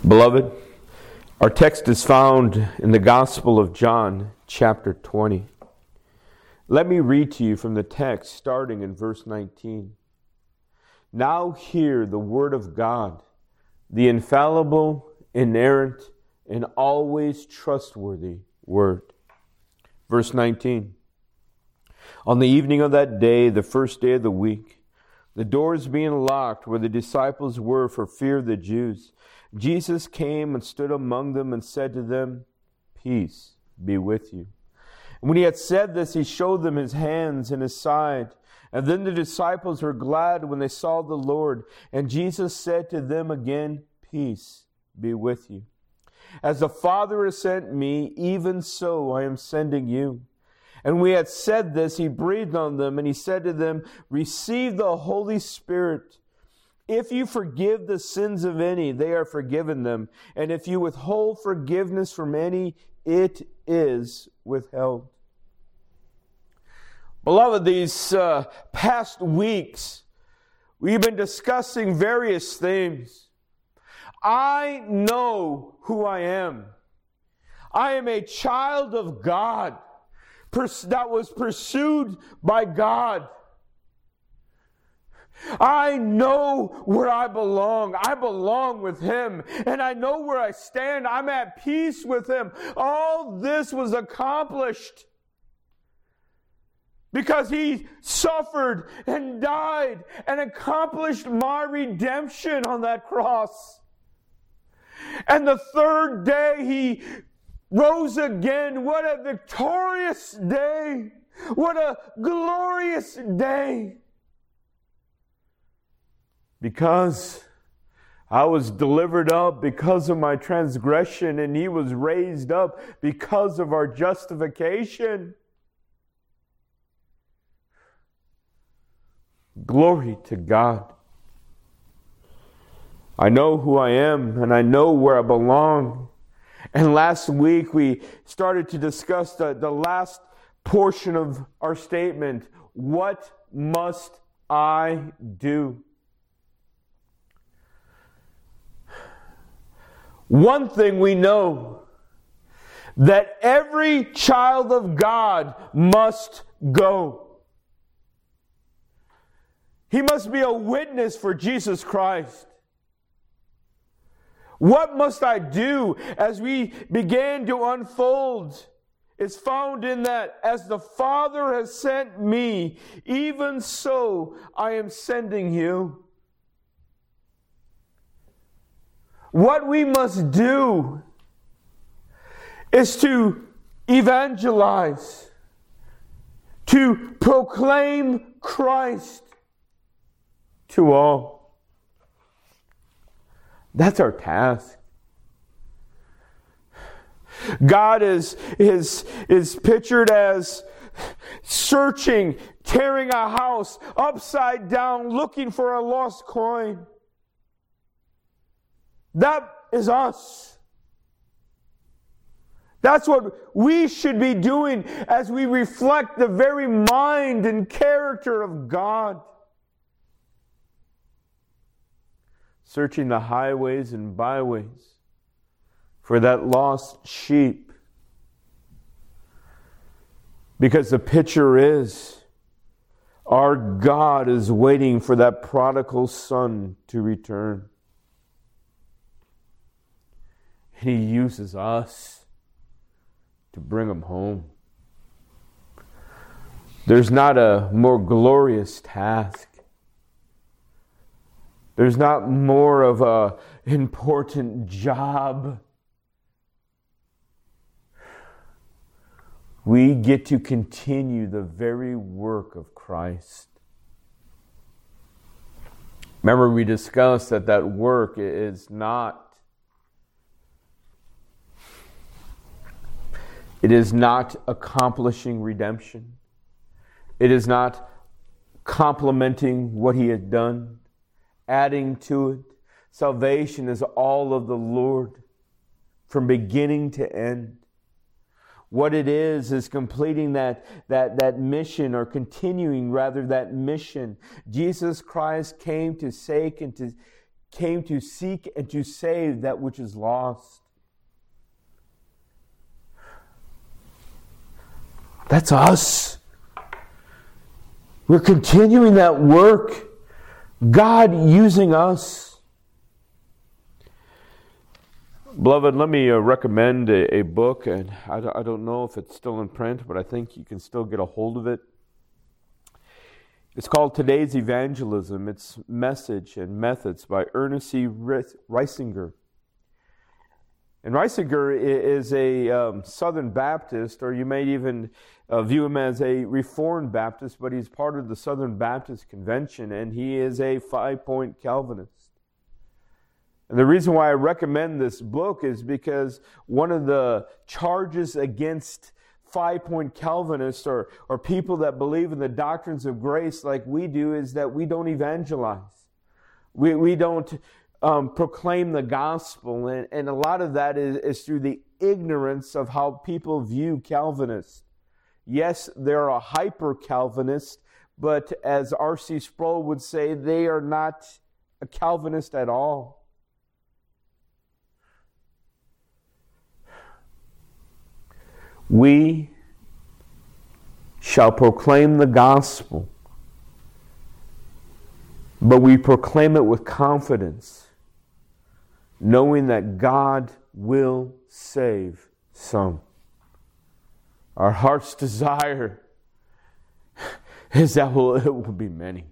Beloved, our text is found in the Gospel of John, chapter 20. Let me read to you from the text starting in verse 19. Now hear the word of God, the infallible, inerrant, and always trustworthy word. Verse 19. On the evening of that day, the first day of the week, the doors being locked where the disciples were for fear of the Jews, Jesus came and stood among them and said to them, "Peace be with you." And when he had said this, he showed them his hands and his side. And then the disciples were glad when they saw the Lord. And Jesus said to them again, "Peace be with you. As the Father has sent me, even so I am sending you." And when he had said this, he breathed on them, and he said to them, "Receive the Holy Spirit. If you forgive the sins of any, they are forgiven them. And if you withhold forgiveness from any, it is withheld." Beloved, these past weeks, we've been discussing various things. I know who I am. I am a child of God that was pursued by God. I know where I belong. I belong with Him. And I know where I stand. I'm at peace with Him. All this was accomplished because He suffered and died and accomplished my redemption on that cross. And the third day He rose again. What a victorious day. What a glorious day. Because I was delivered up because of my transgression, and He was raised up because of our justification. Glory to God. I know who I am, and I know where I belong. And last week we started to discuss the last portion of our statement. What must I do? One thing we know, that every child of God must go. He must be a witness for Jesus Christ. What must I do as we began to unfold is found in that, as the Father has sent me, even so I am sending you. What we must do is to evangelize, to proclaim Christ to all. That's our task. God is pictured as searching, tearing a house upside down, looking for a lost coin. That is us. That's what we should be doing as we reflect the very mind and character of God. Searching the highways and byways for that lost sheep. Because the picture is, our God is waiting for that prodigal son to return. And He uses us to bring him home. There's not a more glorious task. There's not more of an important job. We get to continue the very work of Christ. Remember, we discussed that work is not accomplishing redemption. It is not complementing what He had done, adding to it. Salvation is all of the Lord from beginning to end. What it is completing that mission, or continuing rather that mission. Jesus Christ came to seek and to came to seek and to save that which is lost. That's us. We're continuing that work. God using us. Beloved, let me recommend a book, and I don't know if it's still in print, but I think you can still get a hold of it. It's called Today's Evangelism. It's Message and Methods by Ernest C. Reisinger. And Reisinger is a Southern Baptist, or you may even view him as a Reformed Baptist, but he's part of the Southern Baptist Convention, and he is a 5-point Calvinist. And the reason why I recommend this book is because one of the charges against 5-point Calvinists or people that believe in the doctrines of grace like we do is that we don't evangelize. We don't proclaim the gospel, and a lot of that is through the ignorance of how people view Calvinists. Yes, they're a hyper-Calvinist, but as R.C. Sproul would say, they are not a Calvinist at all. We shall proclaim the gospel, but we proclaim it with confidence, knowing that God will save some. Our heart's desire is that it will be many.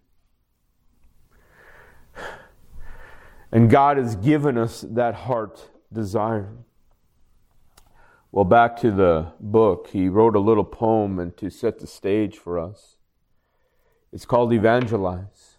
And God has given us that heart desire. Well, back to the book. He wrote a little poem and to set the stage for us. It's called Evangelize.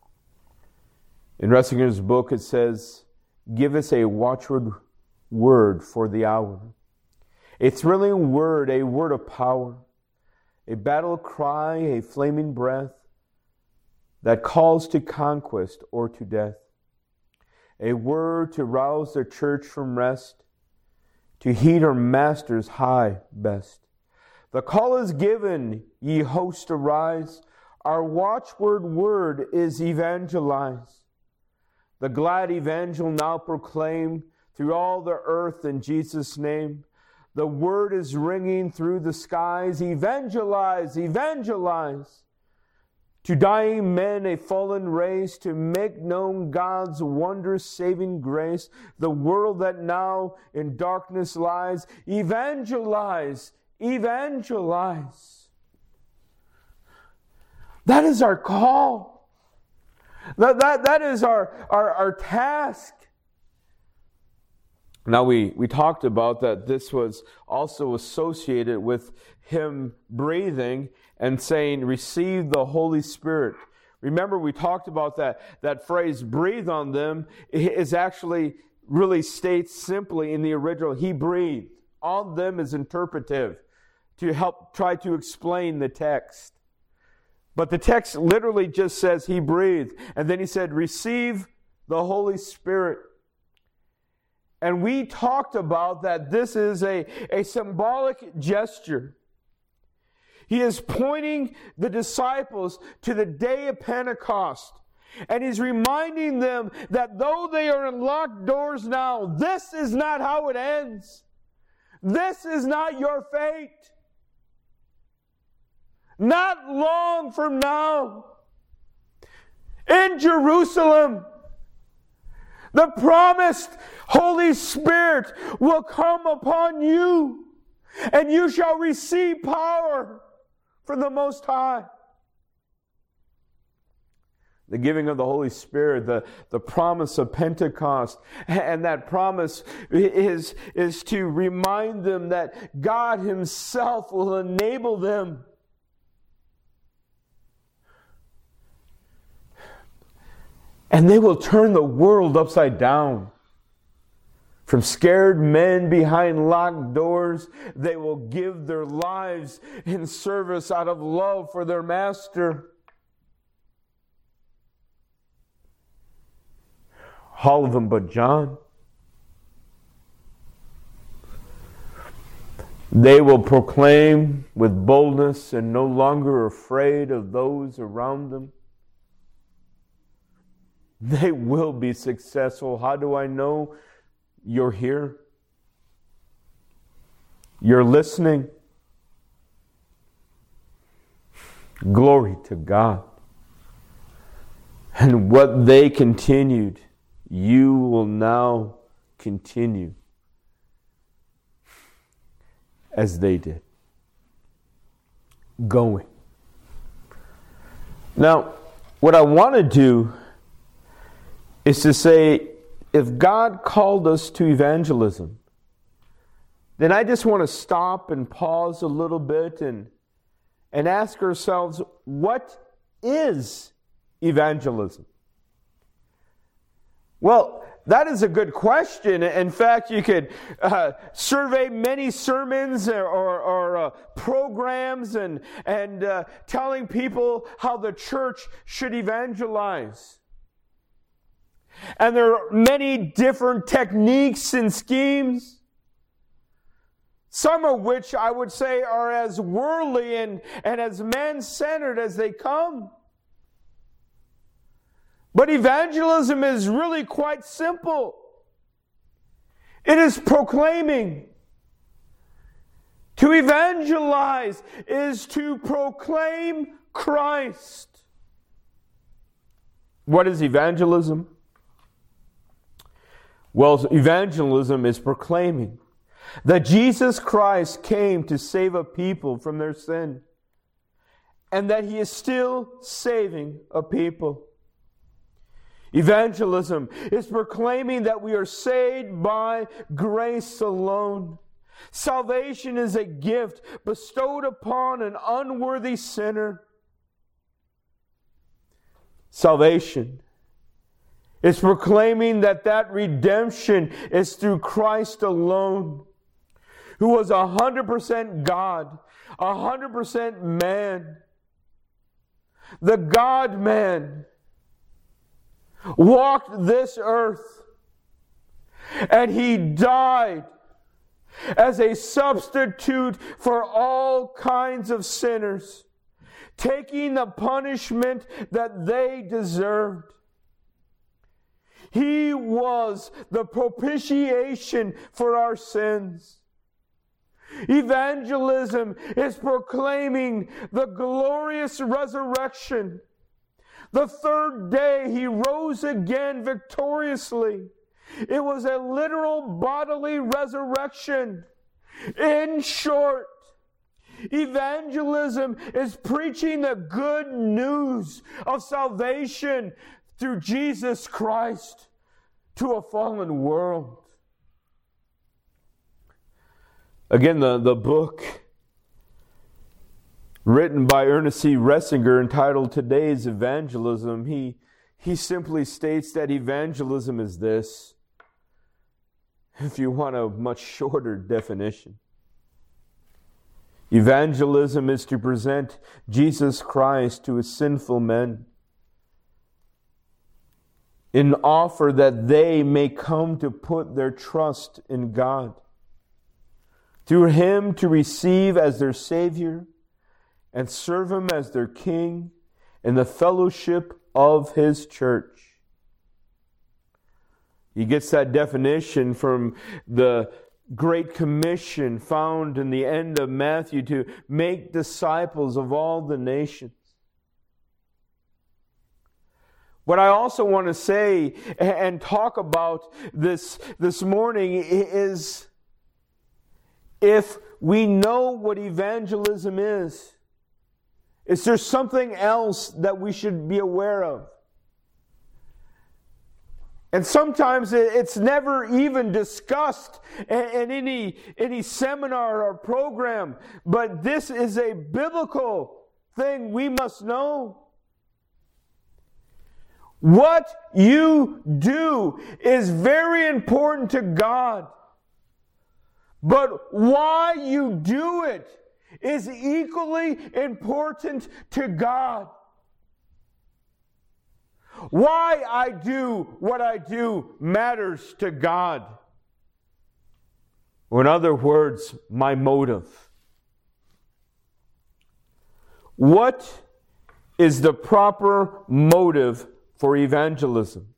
In Reisinger's book it says, "Give us a watchword word for the hour. A thrilling word, a word of power. A battle cry, a flaming breath that calls to conquest or to death. A word to rouse the church from rest, to heed her master's high best. The call is given, ye hosts arise. Our watchword word is evangelize. The glad evangel now proclaim through all the earth in Jesus' name. The word is ringing through the skies. Evangelize, evangelize. To dying men, a fallen race, to make known God's wondrous saving grace. The world that now in darkness lies. Evangelize, evangelize. That is our call. That is our task. Now we talked about that this was also associated with him breathing and saying, receive the Holy Spirit. Remember we talked about that phrase, breathe on them, is actually really states simply in the original, he breathed. On them is interpretive to help try to explain the text. But the text literally just says he breathed. And then he said, receive the Holy Spirit. And we talked about that this is a symbolic gesture. He is pointing the disciples to the day of Pentecost. And he's reminding them that though they are in locked doors now, this is not how it ends. This is not your fate. Not long from now, in Jerusalem, the promised Holy Spirit will come upon you, and you shall receive power from the Most High. The giving of the Holy Spirit, the promise of Pentecost, and that promise is to remind them that God Himself will enable them and they will turn the world upside down. From scared men behind locked doors, they will give their lives in service out of love for their master. All of them but John. They will proclaim with boldness and no longer afraid of those around them. they will be successful. How do I know? You're here. You're listening. Glory to God. And what they continued, you will now continue as they did. Going. Now, what I want to do is to say, if God called us to evangelism, then I just want to stop and pause a little bit and ask ourselves, what is evangelism? Well, that is a good question. In fact, you could survey many sermons or programs and telling people how the church should evangelize. And there are many different techniques and schemes, some of which I would say are as worldly and as man-centered as they come. But evangelism is really quite simple. It is proclaiming. To evangelize is to proclaim Christ. What is evangelism? Well, evangelism is proclaiming that Jesus Christ came to save a people from their sin, and that He is still saving a people. Evangelism is proclaiming that we are saved by grace alone. Salvation is a gift bestowed upon an unworthy sinner. Salvation is proclaiming that redemption is through Christ alone, who was 100% God, 100% man. The God-man walked this earth, and He died as a substitute for all kinds of sinners, taking the punishment that they deserved. He was the propitiation for our sins. Evangelism is proclaiming the glorious resurrection. The third day He rose again victoriously. It was a literal bodily resurrection. In short, evangelism is preaching the good news of salvation through Jesus Christ to a fallen world. Again, the book written by Ernest C. Ressinger entitled Today's Evangelism, he simply states that evangelism is this, if you want a much shorter definition. Evangelism is to present Jesus Christ to sinful men, in offer that they may come to put their trust in God, through Him to receive as their Savior and serve Him as their King in the fellowship of His church. He gets that definition from the Great Commission found in the end of Matthew, to make disciples of all the nations. What I also want to say and talk about this morning is, if we know what evangelism is there something else that we should be aware of? And sometimes it's never even discussed in any seminar or program, but this is a biblical thing we must know. What you do is very important to God, but why you do it is equally important to God. Why I do what I do matters to God. Or in other words, my motive. What is the proper motive for evangelism.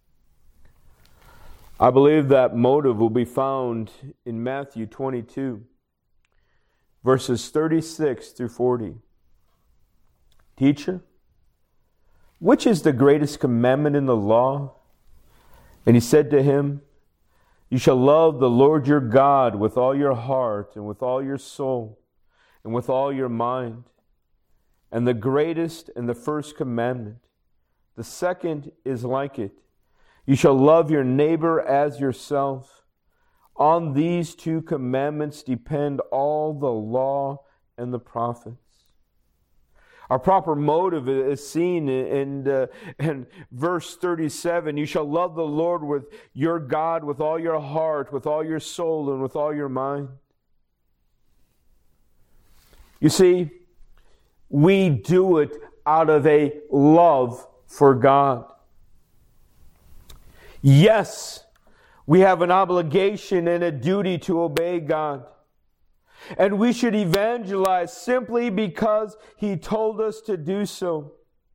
I believe that motive will be found in Matthew 22, verses 36 through 40. Teacher, which is the greatest commandment in the law? And he said to him, you shall love the Lord your God with all your heart and with all your soul and with all your mind. And the greatest and the first commandment. The second is like it. You shall love your neighbor as yourself. On these two commandments depend all the law and the prophets. Our proper motive is seen in verse 37. You shall love the Lord with your God with all your heart, with all your soul, and with all your mind. You see, we do it out of a love for God. Yes, we have an obligation and a duty to obey God. And we should evangelize simply because He told us to do so.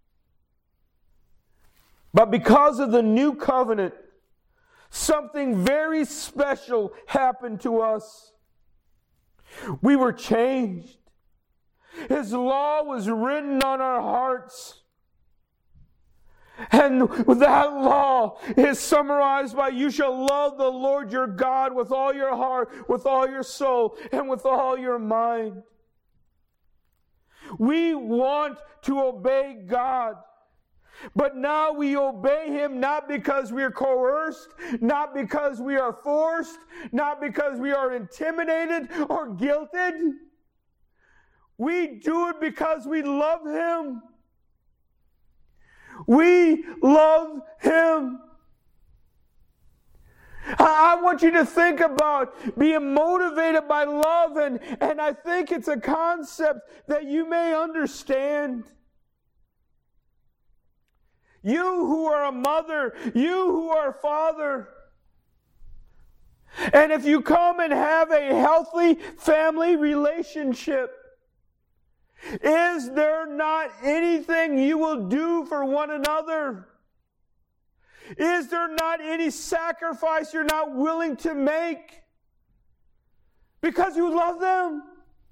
But because of the new covenant, something very special happened to us. We were changed. His law was written on our hearts. And that law is summarized by, you shall love the Lord your God with all your heart, with all your soul, and with all your mind. We want to obey God. But now we obey Him not because we are coerced, not because we are forced, not because we are intimidated or guilted. We do it because we love Him. We love Him. I want you to think about being motivated by love, and I think it's a concept that you may understand. You who are a mother, you who are a father, and if you come and have a healthy family relationship, is there not anything you will do for one another? Is there not any sacrifice you're not willing to make because you love them?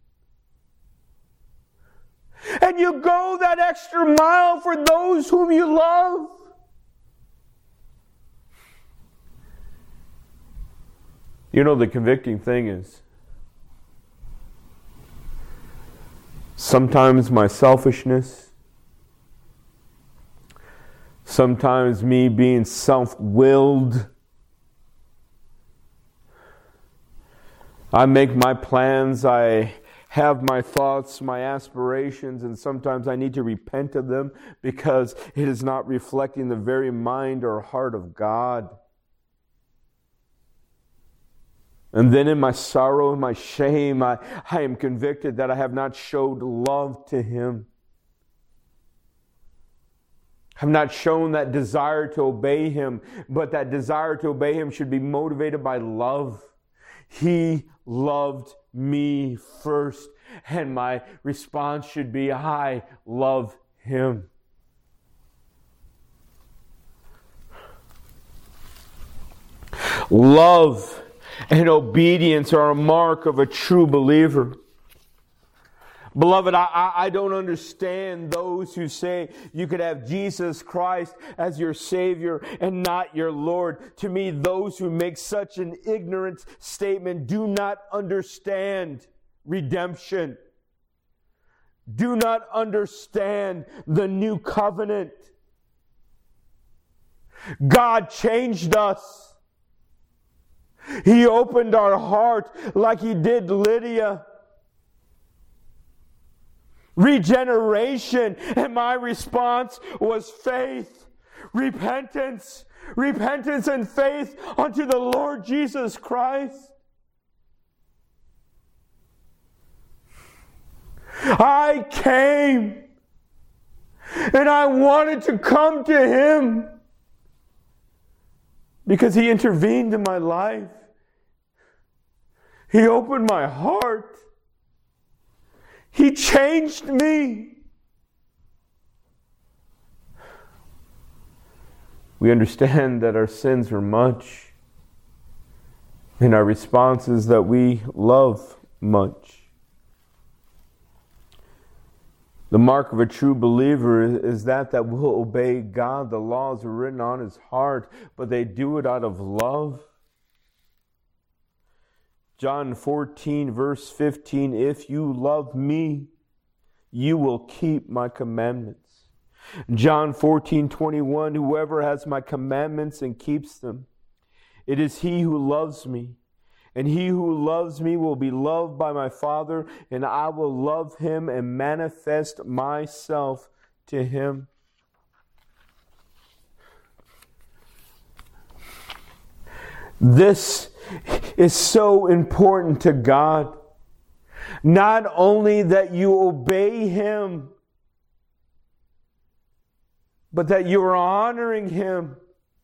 And you go that extra mile for those whom you love? You know, the convicting thing is, sometimes my selfishness, sometimes me being self-willed, I make my plans, I have my thoughts, my aspirations, and sometimes I need to repent of them because it is not reflecting the very mind or heart of God. And then in my sorrow and my shame, I am convicted that I have not showed love to Him. I have not shown that desire to obey Him, but that desire to obey Him should be motivated by love. He loved me first, and my response should be, I love Him. Love and obedience are a mark of a true believer. Beloved, I don't understand those who say you could have Jesus Christ as your Savior and not your Lord. To me, those who make such an ignorant statement do not understand redemption. Do not understand the new covenant. God changed us. He opened our heart like He did Lydia. Regeneration, and my response was faith, repentance and faith unto the Lord Jesus Christ. I came and I wanted to come to Him because He intervened in my life. He opened my heart. He changed me. We understand that our sins are much, and our response is that we love much. The mark of a true believer is that will obey God. The laws are written on his heart, but they do it out of love. John 14, verse 15, if you love me, you will keep my commandments. John 14:21, whoever has my commandments and keeps them, it is he who loves me. And he who loves me will be loved by my Father, and I will love him and manifest myself to him. This is so important to God. Not only that you obey him, but that you are honoring him,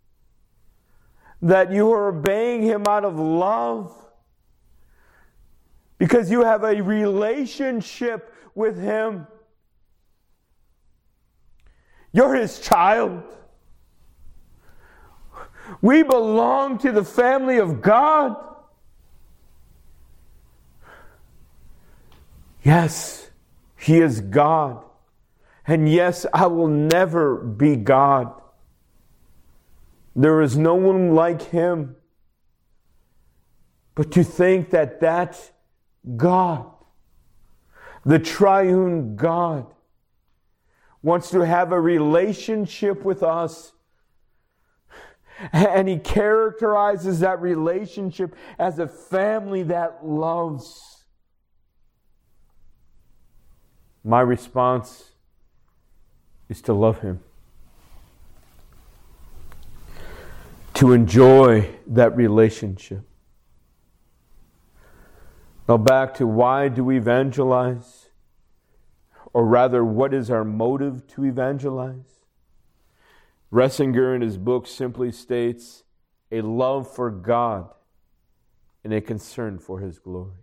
that you are obeying him out of love, because you have a relationship with him. You're his child. We belong to the family of God. Yes, he is God. And yes, I will never be God. There is no one like him. But to think that God, the triune God, wants to have a relationship with us, and he characterizes that relationship as a family that loves. My response is to love him, to enjoy that relationship. Now back to why do we evangelize? Or rather, what is our motive to evangelize? Ressinger in his book simply states, a love for God and a concern for his glory.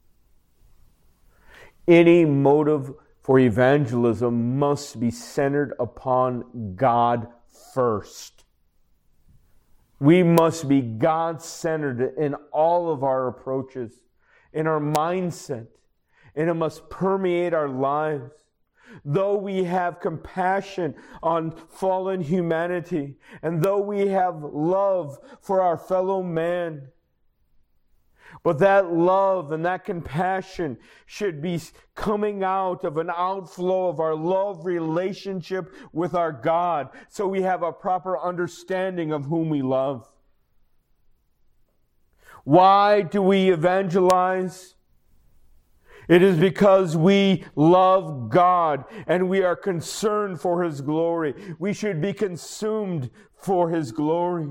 Any motive for evangelism must be centered upon God first. We must be God-centered in all of our approaches, in our mindset, and it must permeate our lives. Though we have compassion on fallen humanity, and though we have love for our fellow man, but that love and that compassion should be coming out of an outflow of our love relationship with our God, so we have a proper understanding of whom we love. Why do we evangelize? It is because we love God and we are concerned for his glory. We should be consumed for his glory.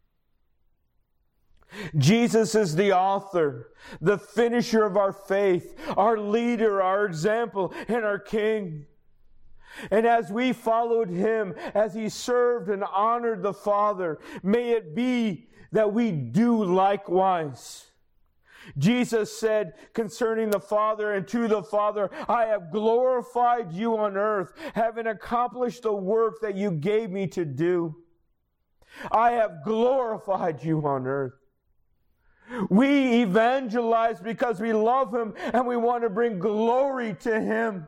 Jesus is the author, the finisher of our faith, our leader, our example, and our King. And as we followed him, as he served and honored the Father, may it be that we do likewise. Jesus said concerning the Father and to the Father, I have glorified you on earth, having accomplished the work that you gave me to do. I have glorified you on earth. We evangelize because we love him and we want to bring glory to him.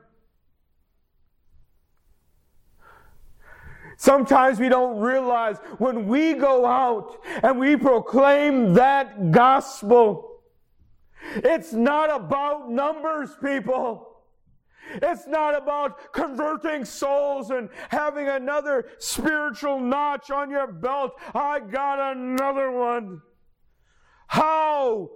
Sometimes we don't realize when we go out and we proclaim that gospel, it's not about numbers, people. It's not about converting souls and having another spiritual notch on your belt. I got another one. How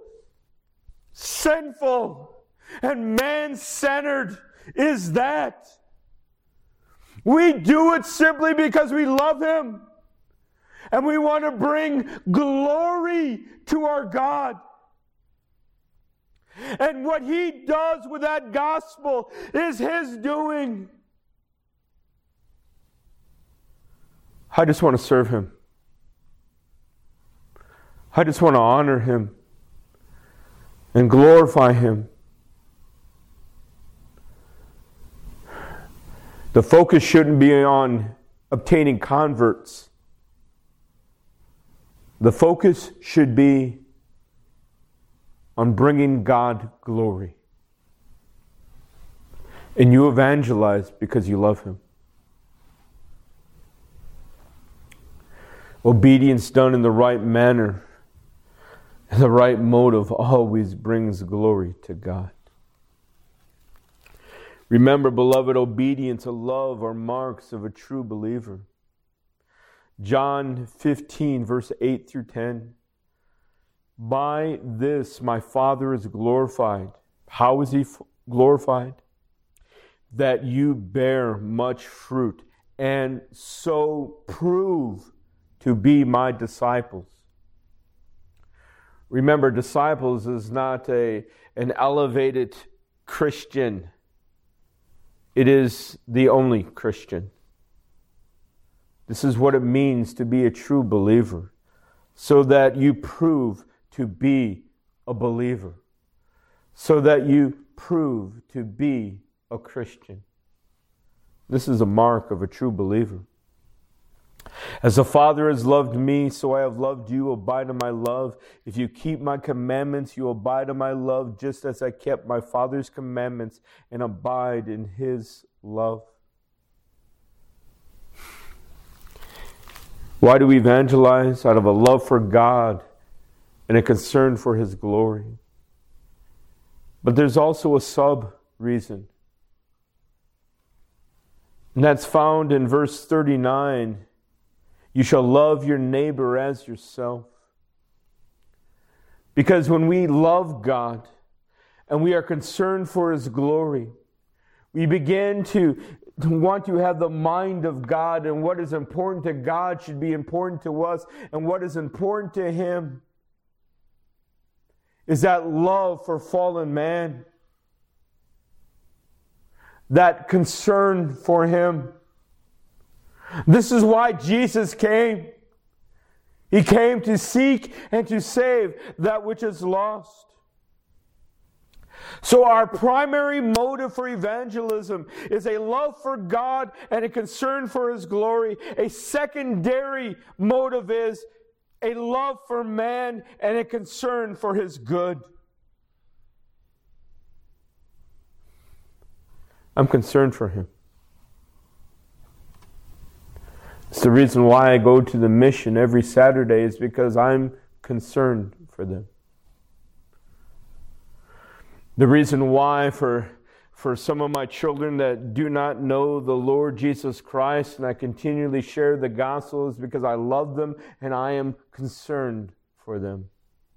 sinful and man-centered is that? We do it simply because we love him and we want to bring glory to our God. And what he does with that gospel is his doing. I just want to serve him. I just want to honor him and glorify him. The focus shouldn't be on obtaining converts. The focus should be on bringing God glory. And you evangelize because you love Him. Obedience done in the right manner and the right motive always brings glory to God. Remember, beloved, obedience and love are marks of a true believer. John 15, verse 8 through 10. By this my Father is glorified. How is He glorified? That you bear much fruit and so prove to be my disciples. Remember, disciples is not an elevated Christian. It is the only Christian. This is what it means to be a true believer, so that you prove to be a believer, so that you prove to be a Christian. This is a mark of a true believer. As the Father has loved me, so I have loved you. Abide in my love. If you keep my commandments, you abide in my love, just as I kept my Father's commandments and abide in His love. Why do we evangelize? Out of a love for God and a concern for His glory. But there's also a sub-reason. And that's found in verse 39. You shall love your neighbor as yourself. Because when we love God and we are concerned for His glory, we begin to want to have the mind of God, and what is important to God should be important to us, and what is important to Him is that love for fallen man, that concern for Him. This is why Jesus came. He came to seek and to save that which is lost. So our primary motive for evangelism is a love for God and a concern for His glory. A secondary motive is a love for man and a concern for his good. I'm concerned for him. It's the reason why I go to the mission every Saturday, is because I'm concerned for them. The reason why for some of my children that do not know the Lord Jesus Christ and I continually share the gospel is because I love them and I am concerned for them.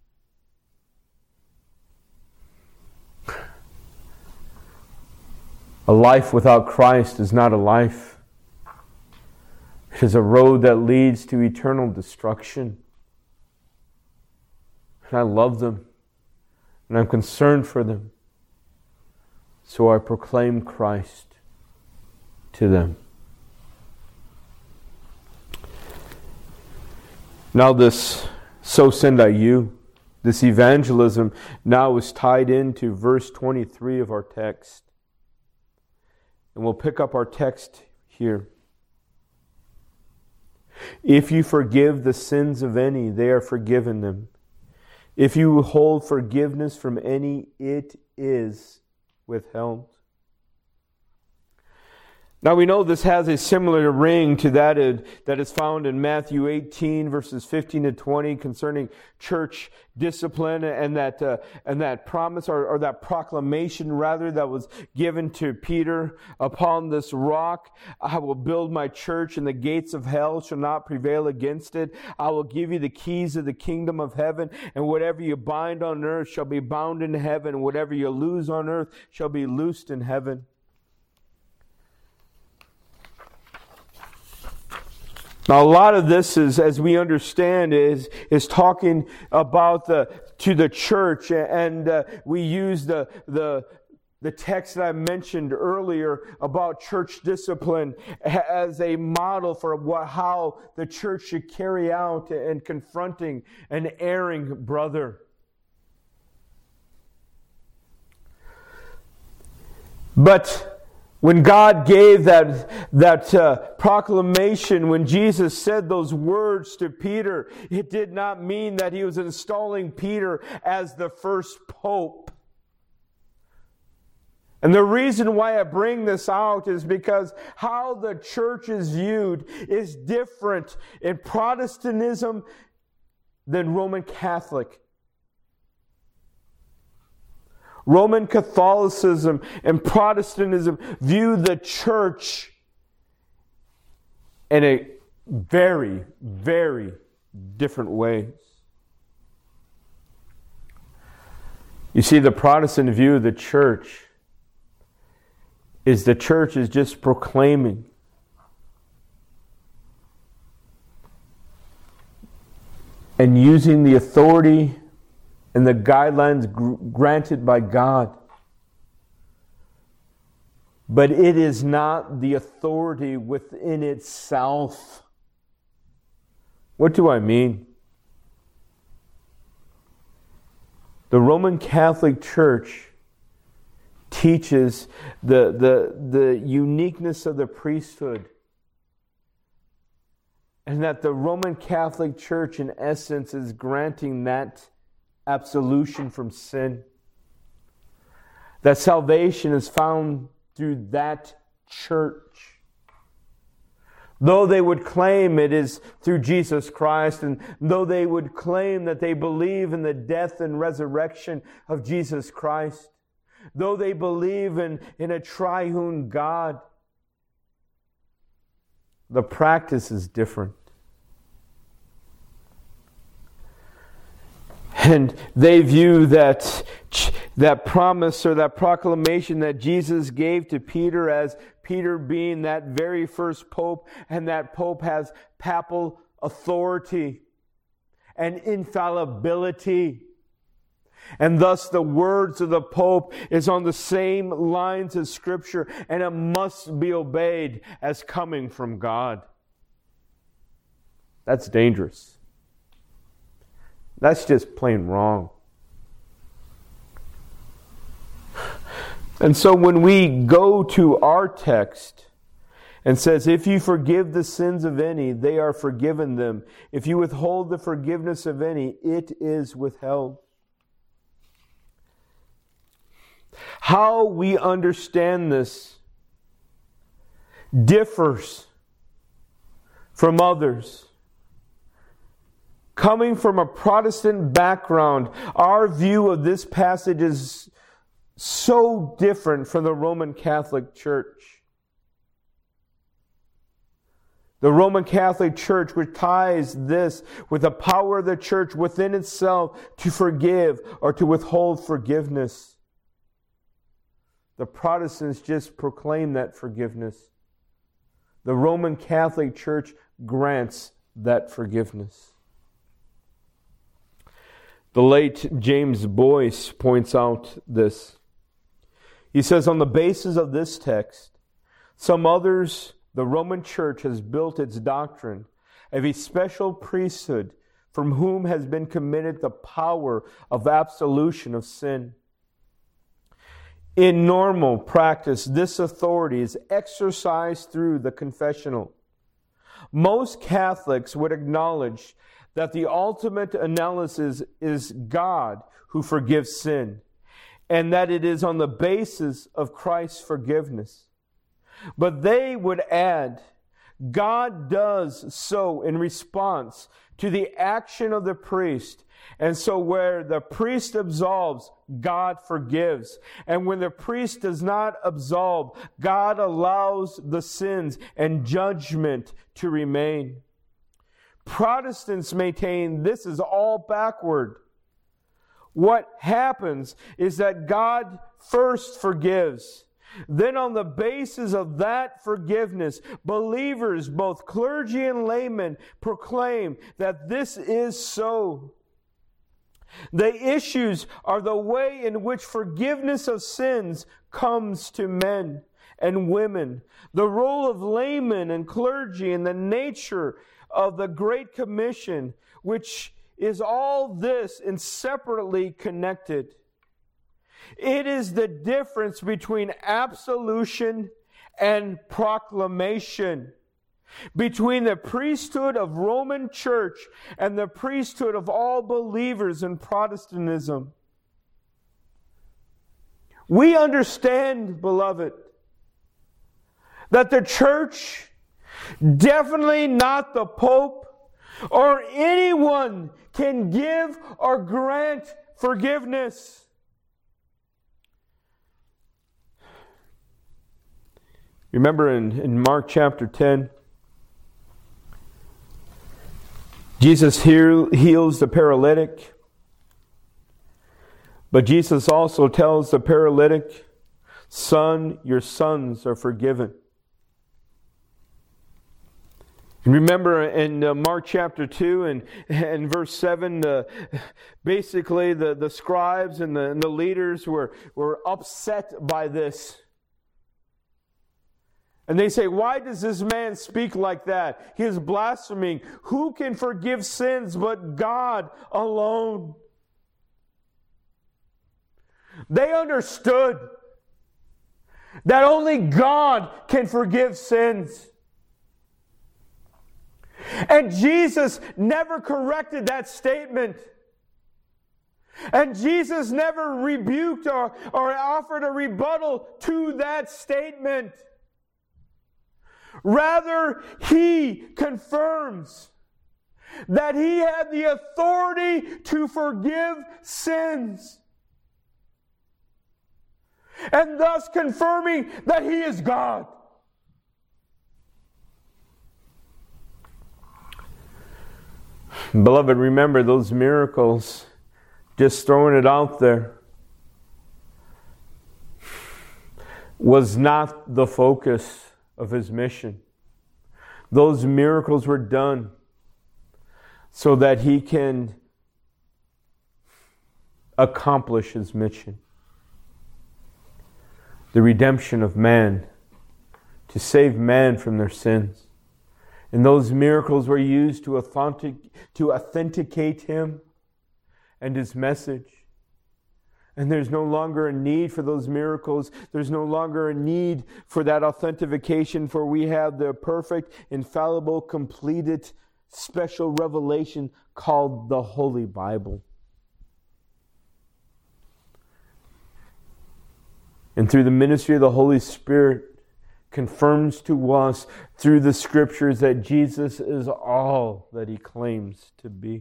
A life without Christ is not a life. It is a road that leads to eternal destruction. And I love them. And I'm concerned for them. So I proclaim Christ to them. Now this so send I you, this evangelism now is tied into verse 23 of our text. And we'll pick up our text here. If you forgive the sins of any, they are forgiven them. If you hold forgiveness from any, it is withheld. Now we know this has a similar ring to that is found in Matthew 18 verses 15 to 20 concerning church discipline and that promise or that proclamation rather that was given to Peter. Upon this rock I will build my church, and the gates of hell shall not prevail against it. I will give you the keys of the kingdom of heaven, and whatever you bind on earth shall be bound in heaven, and whatever you loose on earth shall be loosed in heaven. Now, a lot of this is, as we understand, is talking about to the church, and we use the text that I mentioned earlier about church discipline as a model for how the church should carry out in confronting an erring brother. But When God gave that proclamation, when Jesus said those words to Peter, it did not mean that He was installing Peter as the first pope. And the reason why I bring this out is because how the church is viewed is different in Protestantism than Roman Catholic. Roman Catholicism and Protestantism view the church in a very, very different ways. You see, the Protestant view of the church is just proclaiming. And using the authority and the guidelines granted by God. But it is not the authority within itself. What do I mean? The Roman Catholic Church teaches the uniqueness of the priesthood. And that the Roman Catholic Church, in essence, is granting that absolution from sin. That salvation is found through that church. Though they would claim it is through Jesus Christ, and though they would claim that they believe in the death and resurrection of Jesus Christ, though they believe in a triune God, the practice is different. And they view that promise or that proclamation that Jesus gave to Peter as Peter being that very first pope, and that pope has papal authority and infallibility. And thus the words of the pope is on the same lines as Scripture, and it must be obeyed as coming from God. That's dangerous. That's just plain wrong. And so when we go to our text and says, if you forgive the sins of any, they are forgiven them. If you withhold the forgiveness of any, it is withheld. How we understand this differs from others. Coming from a Protestant background, our view of this passage is so different from the Roman Catholic Church. The Roman Catholic Church, which ties this with the power of the church within itself to forgive or to withhold forgiveness. The Protestants just proclaim that forgiveness. The Roman Catholic Church grants that forgiveness. The late James Boyce points out this. He says, on the basis of this text, some others, the Roman Church has built its doctrine of a special priesthood from whom has been committed the power of absolution of sin. In normal practice, this authority is exercised through the confessional. Most Catholics would acknowledge that the ultimate analysis is God who forgives sin, and that it is on the basis of Christ's forgiveness. But they would add, God does so in response to the action of the priest. And so where the priest absolves, God forgives. And when the priest does not absolve, God allows the sins and judgment to remain. Protestants maintain this is all backward. What happens is that God first forgives. Then on the basis of that forgiveness, believers, both clergy and laymen, proclaim that this is so. The issues are the way in which forgiveness of sins comes to men and women, the role of laymen and clergy, and the nature of the Great Commission, which is all this inseparably connected. It is the difference between absolution and proclamation between the priesthood of Roman Church and the priesthood of all believers in Protestantism. We understand, beloved, that the church, definitely not the Pope or anyone, can give or grant forgiveness. Remember in Mark chapter 10, Jesus heals the paralytic, but Jesus also tells the paralytic, "Son, your sins are forgiven." Remember in Mark chapter 2 and verse 7, basically the scribes and the leaders were upset by this. And they say, "Why does this man speak like that? He is blaspheming. Who can forgive sins but God alone?" They understood that only God can forgive sins. And Jesus never corrected that statement. And Jesus never rebuked or offered a rebuttal to that statement. Rather, He confirms that He had the authority to forgive sins. And thus confirming that He is God. Beloved, remember those miracles, just throwing it out there, was not the focus of His mission. Those miracles were done so that He can accomplish His mission. The redemption of man, to save man from their sins. And those miracles were used to authenticate Him and His message. And there's no longer a need for those miracles. There's no longer a need for that authentication, for we have the perfect, infallible, completed, special revelation called the Holy Bible. And through the ministry of the Holy Spirit, confirms to us through the Scriptures that Jesus is all that He claims to be.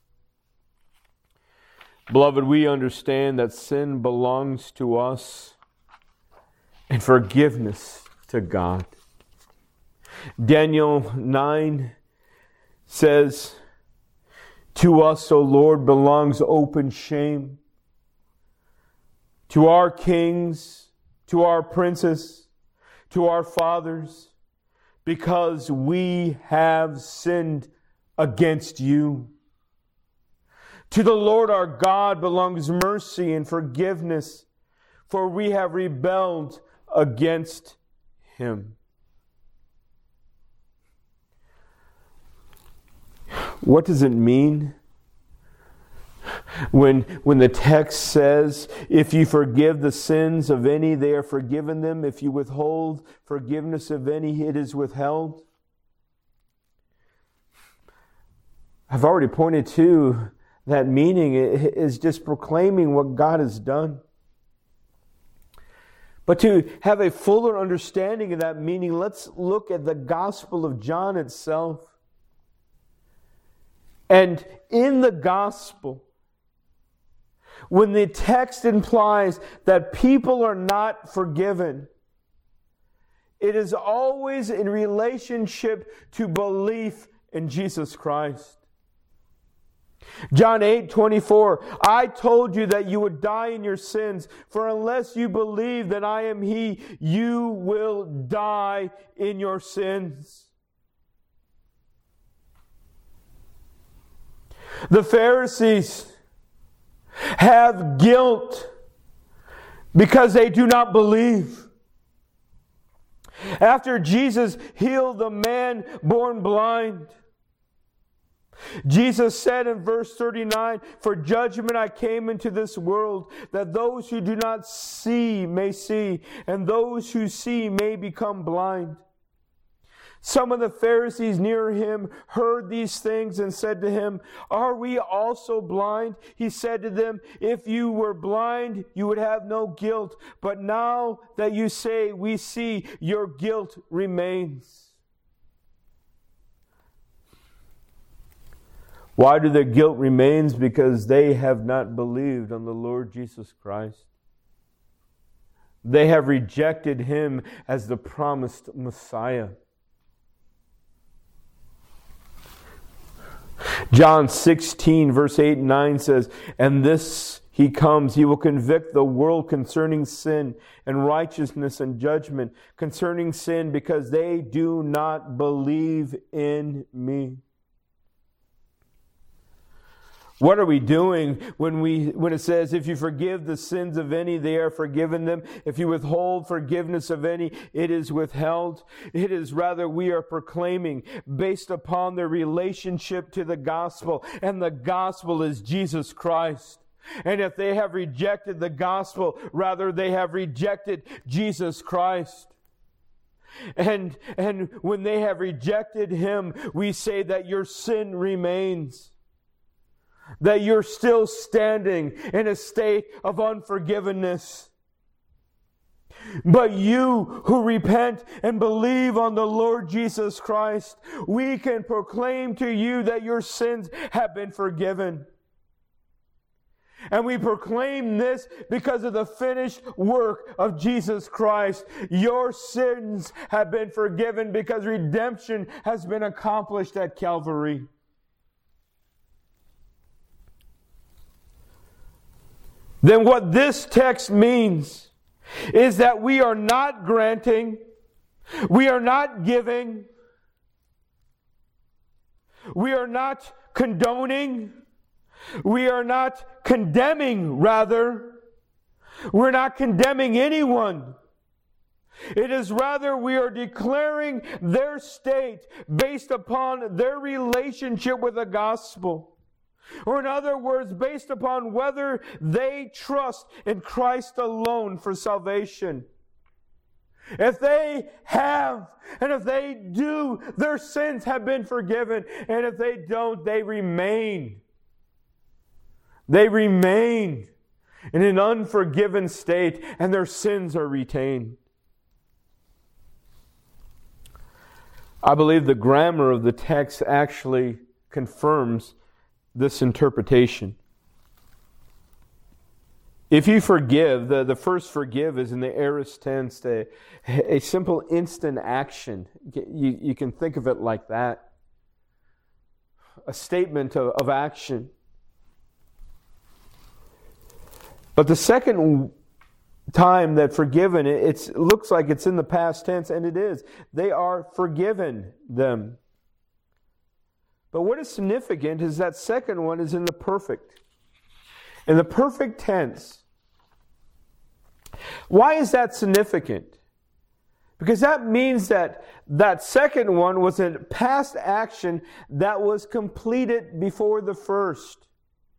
Beloved, we understand that sin belongs to us and forgiveness to God. Daniel 9 says, "To us, O Lord, belongs open shame. To our kings, to our princes, to our fathers, because we have sinned against you. To the Lord our God belongs mercy and forgiveness, for we have rebelled against Him." What does it mean when the text says, "If you forgive the sins of any, they are forgiven them. If you withhold forgiveness of any, it is withheld"? I've already pointed to that meaning. It is just proclaiming what God has done. But to have a fuller understanding of that meaning, let's look at the Gospel of John itself. And in the Gospel, when the text implies that people are not forgiven, it is always in relationship to belief in Jesus Christ. John 8:24, "I told you that you would die in your sins, for unless you believe that I am He, you will die in your sins." The Pharisees have guilt because they do not believe. After Jesus healed the man born blind, Jesus said in verse 39, "For judgment I came into this world, that those who do not see may see, and those who see may become blind." Some of the Pharisees near him heard these things and said to him, "Are we also blind?" He said to them, "If you were blind, you would have no guilt. But now that you say, 'We see,' your guilt remains." Why do their guilt remains? Because they have not believed on the Lord Jesus Christ. They have rejected Him as the promised Messiah. John 16, verse 8 and 9 says, "And this He comes, He will convict the world concerning sin and righteousness and judgment. Concerning sin, because they do not believe in Me." What are we doing when it says, "If you forgive the sins of any, they are forgiven them. If you withhold forgiveness of any, it is withheld"? It is rather we are proclaiming based upon their relationship to the gospel, and the gospel is Jesus Christ. And if they have rejected the gospel, rather they have rejected Jesus Christ. And when they have rejected Him, we say that your sin remains. That you're still standing in a state of unforgiveness. But you who repent and believe on the Lord Jesus Christ, we can proclaim to you that your sins have been forgiven. And we proclaim this because of the finished work of Jesus Christ. Your sins have been forgiven because redemption has been accomplished at Calvary. Then what this text means is that we are not granting, we are not giving, we are not condoning, we are not condemning, rather. We're not condemning anyone. It is rather we are declaring their state based upon their relationship with the gospel. Or in other words, based upon whether they trust in Christ alone for salvation. If they have, and if they do, their sins have been forgiven. And if they don't, they remain. They remain in an unforgiven state, and their sins are retained. I believe the grammar of the text actually confirms this interpretation. If you forgive, the first forgive is in the aorist tense, a simple instant action. You can think of it like that. A statement of action. But the second time that forgiven, it looks like it's in the past tense, and it is. They are forgiven them. But what is significant is that second one is in the perfect. In the perfect tense. Why is that significant? Because that means that second one was a past action that was completed before the first.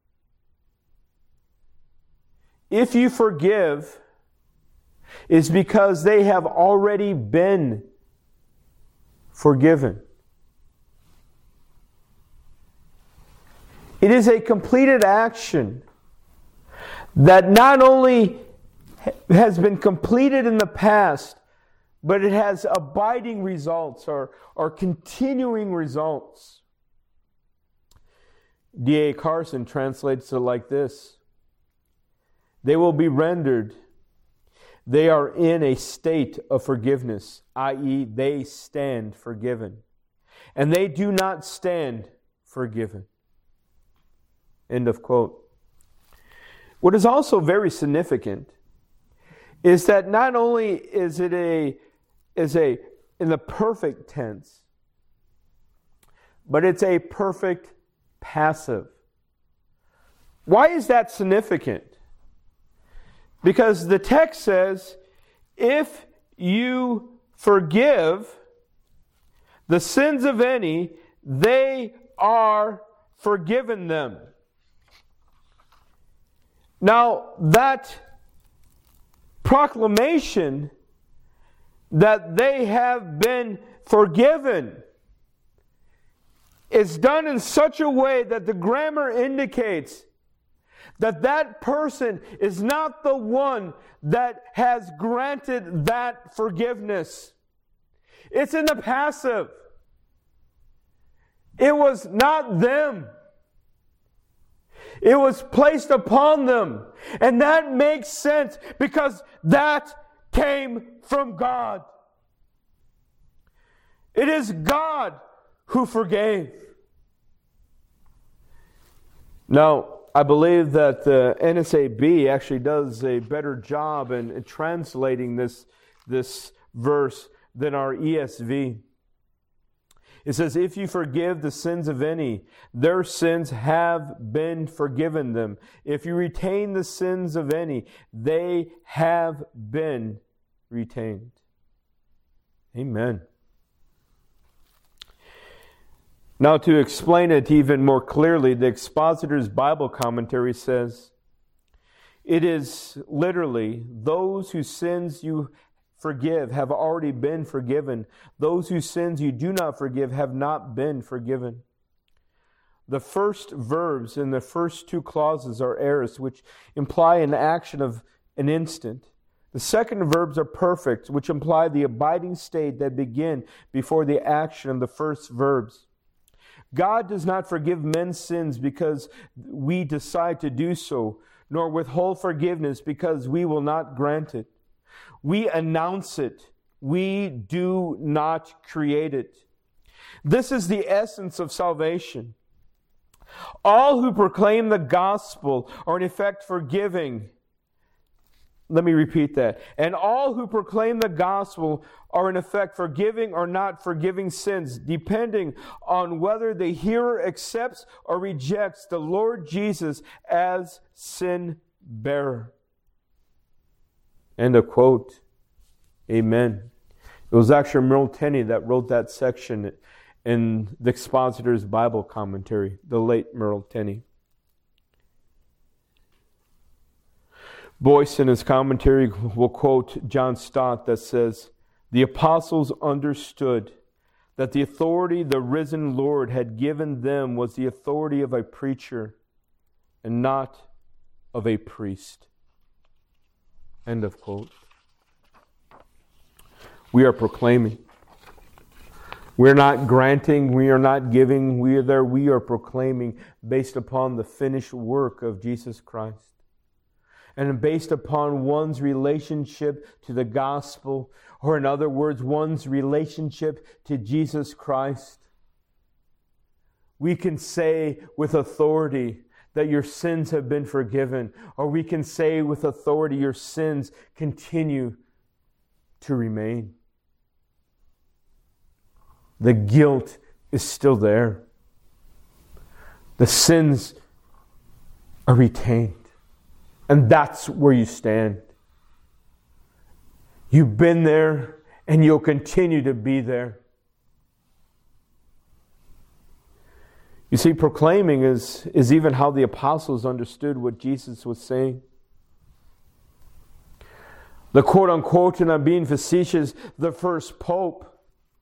If you forgive, it's because they have already been forgiven. It is a completed action that not only has been completed in the past, but it has abiding results or continuing results. D.A. Carson translates it like this: they will be rendered, they are in a state of forgiveness, i.e., they stand forgiven. And they do not stand forgiven. End of quote. What is also very significant is that not only is it in the perfect tense, but it's a perfect passive. Why is that significant? Because the text says, if you forgive the sins of any, they are forgiven them. Now, that proclamation that they have been forgiven is done in such a way that the grammar indicates that that person is not the one that has granted that forgiveness. It's in the passive. It was not them. It was placed upon them. And that makes sense because that came from God. It is God who forgave. Now, I believe that the NSAB actually does a better job in translating this verse than our ESV. It says, if you forgive the sins of any, their sins have been forgiven them. If you retain the sins of any, they have been retained. Amen. Now, to explain it even more clearly, the Expositor's Bible Commentary says, it is literally those whose sins you forgive have already been forgiven. Those whose sins you do not forgive have not been forgiven. The first verbs in the first two clauses are aorist, which imply an action of an instant. The second verbs are perfect, which imply the abiding state that begin before the action of the first verbs. God does not forgive men's sins because we decide to do so, nor withhold forgiveness because we will not grant it. We announce it. We do not create it. This is the essence of salvation. All who proclaim the gospel are in effect forgiving. Let me repeat that. And all who proclaim the gospel are in effect forgiving or not forgiving sins, depending on whether the hearer accepts or rejects the Lord Jesus as sin bearer. End of quote. Amen. It was actually Merle Tenney that wrote that section in the Expositor's Bible Commentary, the late Merle Tenney. Boyce, in his commentary, will quote John Stott that says, the apostles understood that the authority the risen Lord had given them was the authority of a preacher and not of a priest. End of quote. We are proclaiming. We're not granting, we are not giving, we are proclaiming based upon the finished work of Jesus Christ. And based upon one's relationship to the gospel, or in other words, one's relationship to Jesus Christ, we can say with authority that your sins have been forgiven, or we can say with authority your sins continue to remain. The guilt is still there. The sins are retained. And that's where you stand. You've been there and you'll continue to be there. You see, proclaiming is even how the apostles understood what Jesus was saying. The quote-unquote, and I'm being facetious, the first pope.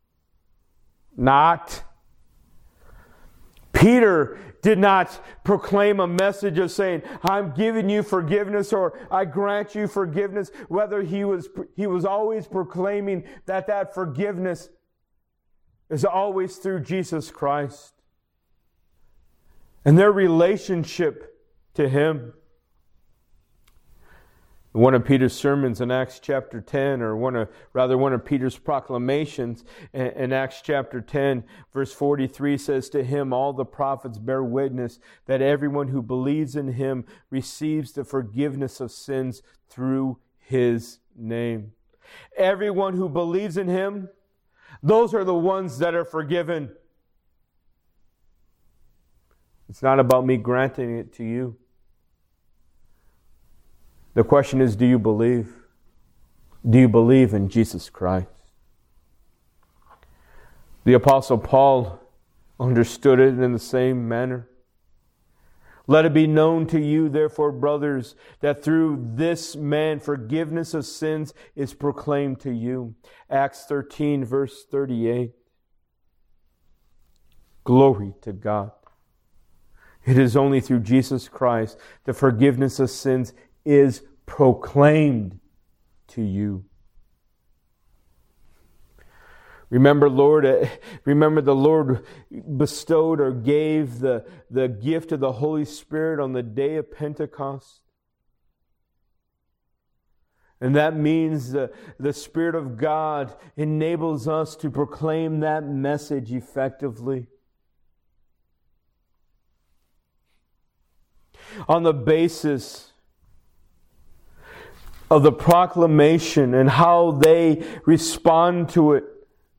Not. Peter did not proclaim a message of saying, I'm giving you forgiveness or I grant you forgiveness. Whether he was always proclaiming that forgiveness is always through Jesus Christ. And their relationship to Him. One of Peter's sermons in Acts chapter 10, or one of Peter's proclamations in Acts chapter 10, verse 43 says, to Him all the prophets bear witness that everyone who believes in Him receives the forgiveness of sins through His name. Everyone who believes in Him, those are the ones that are forgiven. It's not about me granting it to you. The question is, do you believe? Do you believe in Jesus Christ? The Apostle Paul understood it in the same manner. Let it be known to you, therefore, brothers, that through this man forgiveness of sins is proclaimed to you. Acts 13, verse 38. Glory to God. It is only through Jesus Christ the forgiveness of sins is proclaimed to you. Remember the Lord bestowed or gave the gift of the Holy Spirit on the day of Pentecost. And that means the Spirit of God enables us to proclaim that message effectively. On the basis of the proclamation and how they respond to it,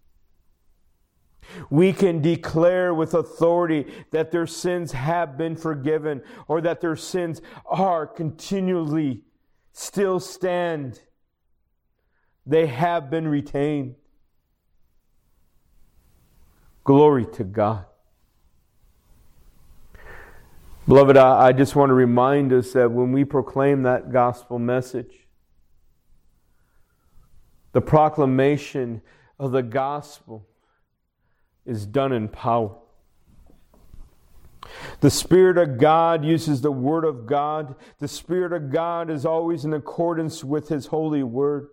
we can declare with authority that their sins have been forgiven, or that their sins are continually still stand. They have been retained. Glory to God. Beloved, I just want to remind us that when we proclaim that gospel message, the proclamation of the gospel is done in power. The Spirit of God uses the Word of God. The Spirit of God is always in accordance with His holy Word.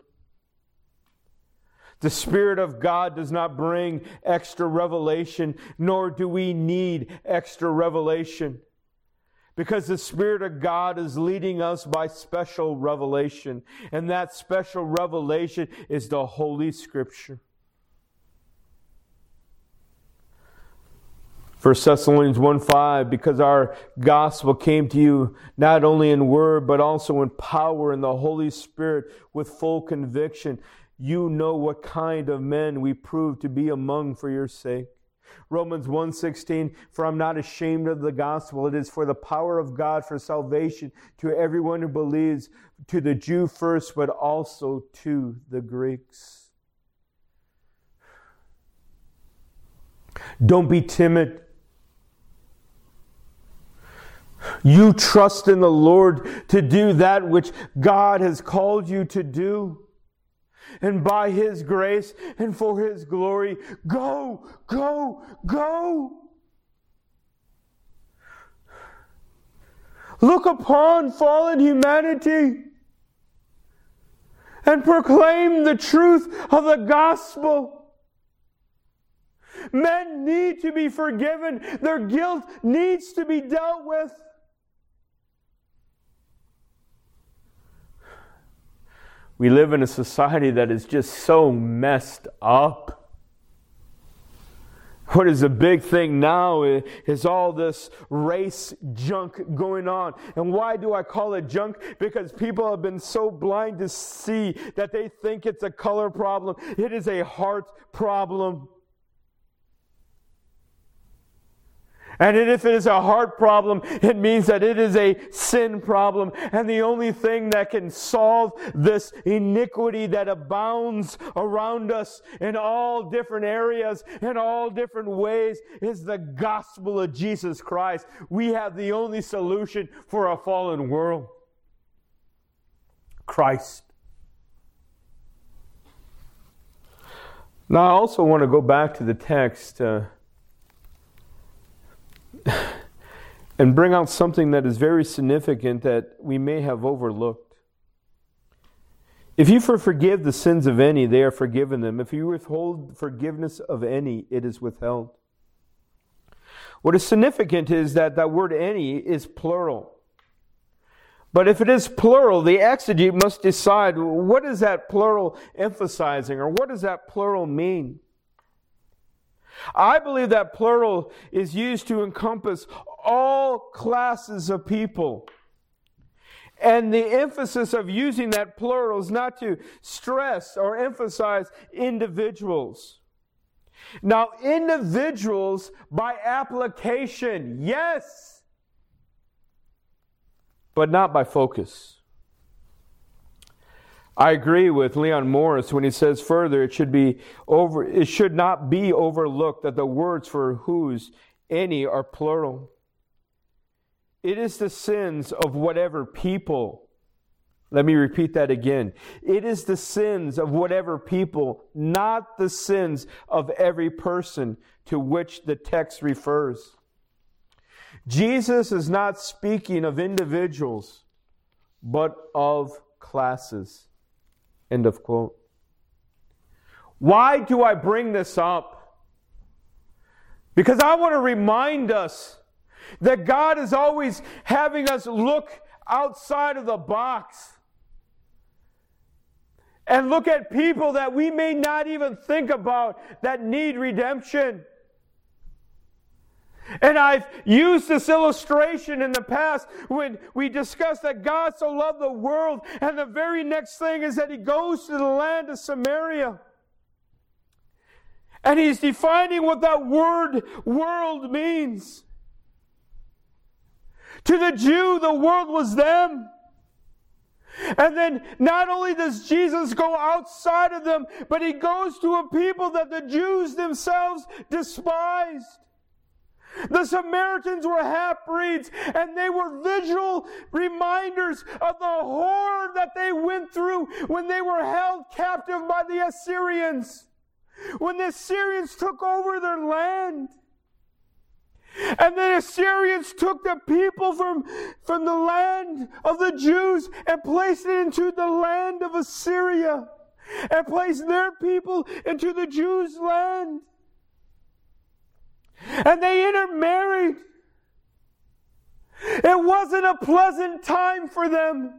The Spirit of God does not bring extra revelation, nor do we need extra revelation. Because the Spirit of God is leading us by special revelation. And that special revelation is the Holy Scripture. 1 Thessalonians 1:5, because our gospel came to you not only in word, but also in power in the Holy Spirit with full conviction. You know what kind of men we proved to be among for your sake. Romans 1:16, for I'm not ashamed of the gospel. It is for the power of God for salvation to everyone who believes, to the Jew first, but also to the Greeks. Don't be timid. You trust in the Lord to do that which God has called you to do. And by His grace and for His glory, go, go, go. Look upon fallen humanity and proclaim the truth of the gospel. Men need to be forgiven. Their guilt needs to be dealt with. We live in a society that is just so messed up. What is a big thing now is all this race junk going on. And why do I call it junk? Because people have been so blind to see that they think it's a color problem. It is a heart problem. And if it is a heart problem, it means that it is a sin problem. And the only thing that can solve this iniquity that abounds around us in all different areas, in all different ways, is the gospel of Jesus Christ. We have the only solution for a fallen world. Christ. Now I also want to go back to the text and bring out something that is very significant that we may have overlooked. If you forgive the sins of any, they are forgiven them. If you withhold forgiveness of any, it is withheld. What is significant is that that word any is plural. But if it is plural, the exegete must decide, what is that plural emphasizing, or what does that plural mean? I believe that plural is used to encompass all classes of people. And the emphasis of using that plural is not to stress or emphasize individuals. Now, individuals by application, yes, but not by focus. I agree with Leon Morris when he says further, it should not be overlooked that the words for whose, any, are plural. It is the sins of whatever people. Let me repeat that again. It is the sins of whatever people, not the sins of every person to which the text refers. Jesus is not speaking of individuals, but of classes. End of quote. Why do I bring this up? Because I want to remind us that God is always having us look outside of the box and look at people that we may not even think about that need redemption. And I've used this illustration in the past when we discussed that God so loved the world, and the very next thing is that He goes to the land of Samaria. And He's defining what that word world means. To the Jew, the world was them. And then not only does Jesus go outside of them, but He goes to a people that the Jews themselves despised. The Samaritans were half-breeds, and they were visual reminders of the horror that they went through when they were held captive by the Assyrians. When the Assyrians took over their land. And the Assyrians took the people from the land of the Jews and placed it into the land of Assyria. And placed their people into the Jews' land. And they intermarried. It wasn't a pleasant time for them.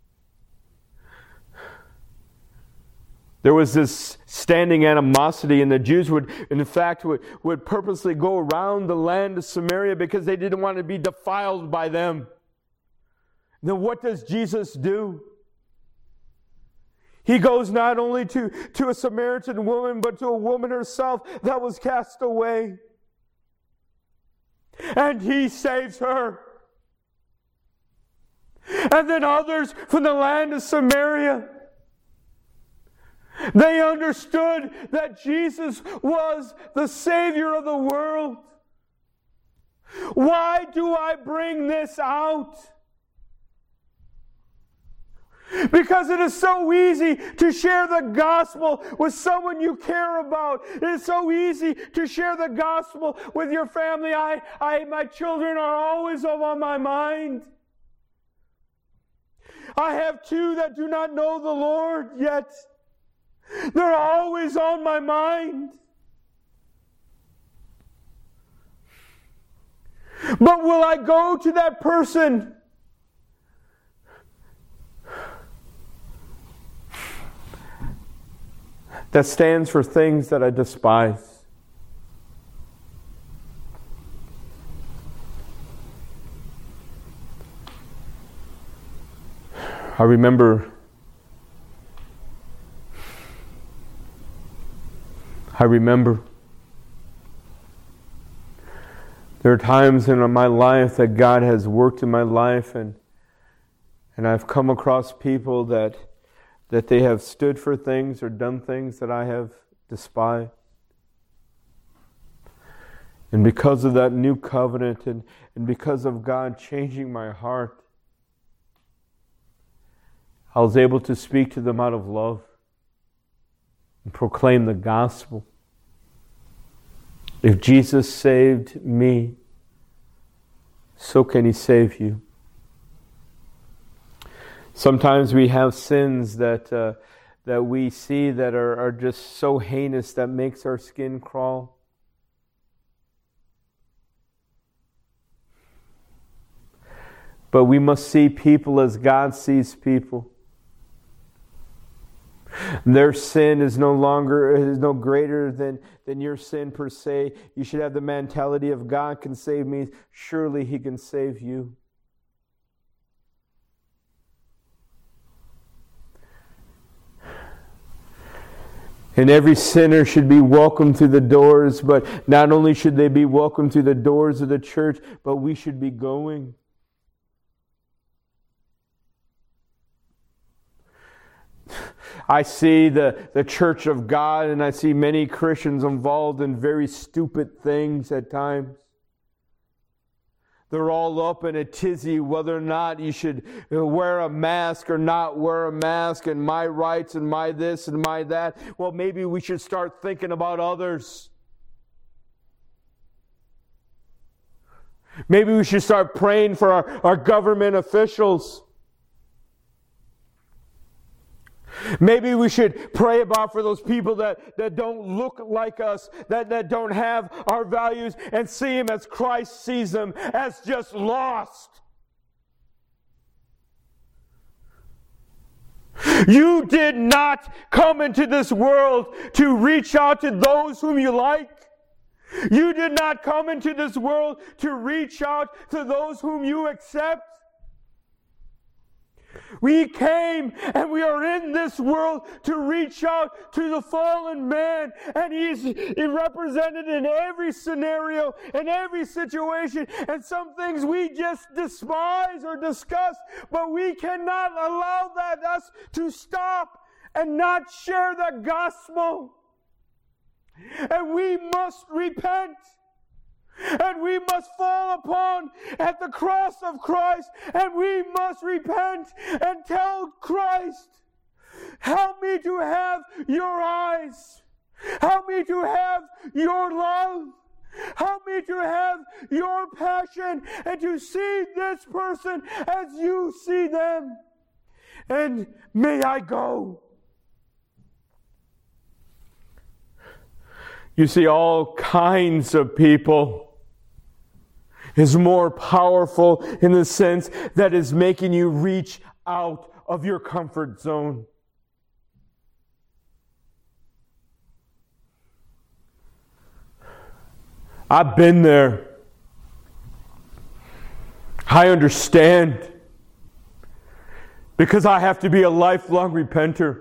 There was this standing animosity, and the Jews would purposely go around the land of Samaria because they didn't want to be defiled by them. Then what does Jesus do? He goes not only to a Samaritan woman, but to a woman herself that was cast away. And He saves her. And then others from the land of Samaria, they understood that Jesus was the Savior of the world. Why do I bring this out? Because it is so easy to share the gospel with someone you care about. It is so easy to share the gospel with your family. My children are always on my mind. I have 2 that do not know the Lord yet. They're always on my mind. But will I go to that person that stands for things that I despise? I remember there are times in my life that God has worked in my life, and I've come across people that they have stood for things or done things that I have despised. And because of that new covenant and because of God changing my heart, I was able to speak to them out of love and proclaim the gospel. If Jesus saved me, so can He save you. Sometimes we have sins that we see that are just so heinous that makes our skin crawl. But we must see people as God sees people. Their sin is no greater than your sin per se. You should have the mentality of God can save me, surely He can save you. And every sinner should be welcomed through the doors, but not only should they be welcomed through the doors of the church, but we should be going. I see the church of God, and I see many Christians involved in very stupid things at times. They're all up in a tizzy whether or not you should wear a mask or not wear a mask, and my rights and my this and my that. Well, maybe we should start thinking about others. Maybe we should start praying for our government officials. Maybe we should pray about for those people that don't look like us, that don't have our values, and see them as Christ sees them, as just lost. You did not come into this world to reach out to those whom you like. You did not come into this world to reach out to those whom you accept. We came and we are in this world to reach out to the fallen man, and he's represented in every scenario, in every situation, and some things we just despise or discuss, but we cannot allow us to stop and not share the gospel. And we must repent. And we must fall upon at the cross of Christ, and we must repent and tell Christ, help me to have your eyes. Help me to have your love. Help me to have your passion and to see this person as you see them. And may I go. You see, all kinds of people is more powerful in the sense that is making you reach out of your comfort zone. I've been there. I understand. Because I have to be a lifelong repenter.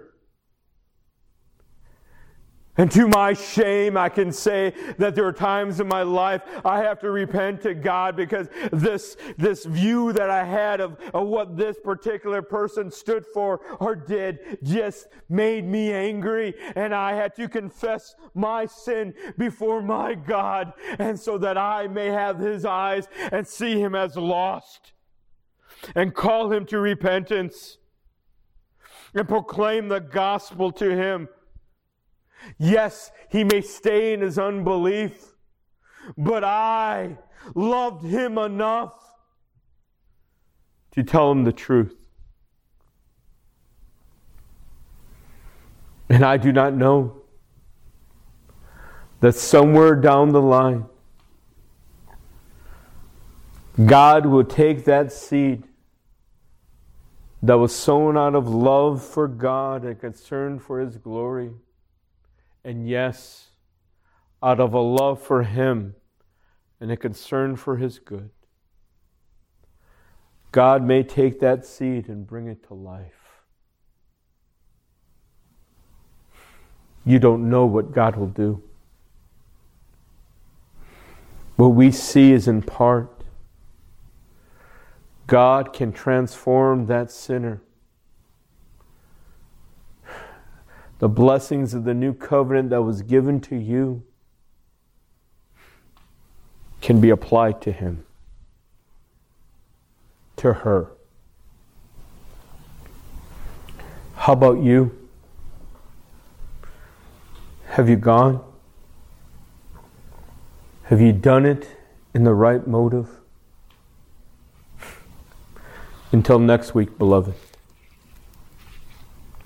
And to my shame, I can say that there are times in my life I have to repent to God because this view that I had of what this particular person stood for or did just made me angry. And I had to confess my sin before my God, and so that I may have His eyes and see him as lost and call him to repentance and proclaim the gospel to him. Yes, he may stay in his unbelief, but I loved him enough to tell him the truth. And I do not know that somewhere down the line, God will take that seed that was sown out of love for God and concern for His glory, and yes, out of a love for Him and a concern for His good. God may take that seed and bring it to life. You don't know what God will do. What we see is in part. God can transform that sinner. The blessings of the new covenant that was given to you can be applied to him, to her. How about you? Have you gone? Have you done it in the right motive? Until next week, beloved.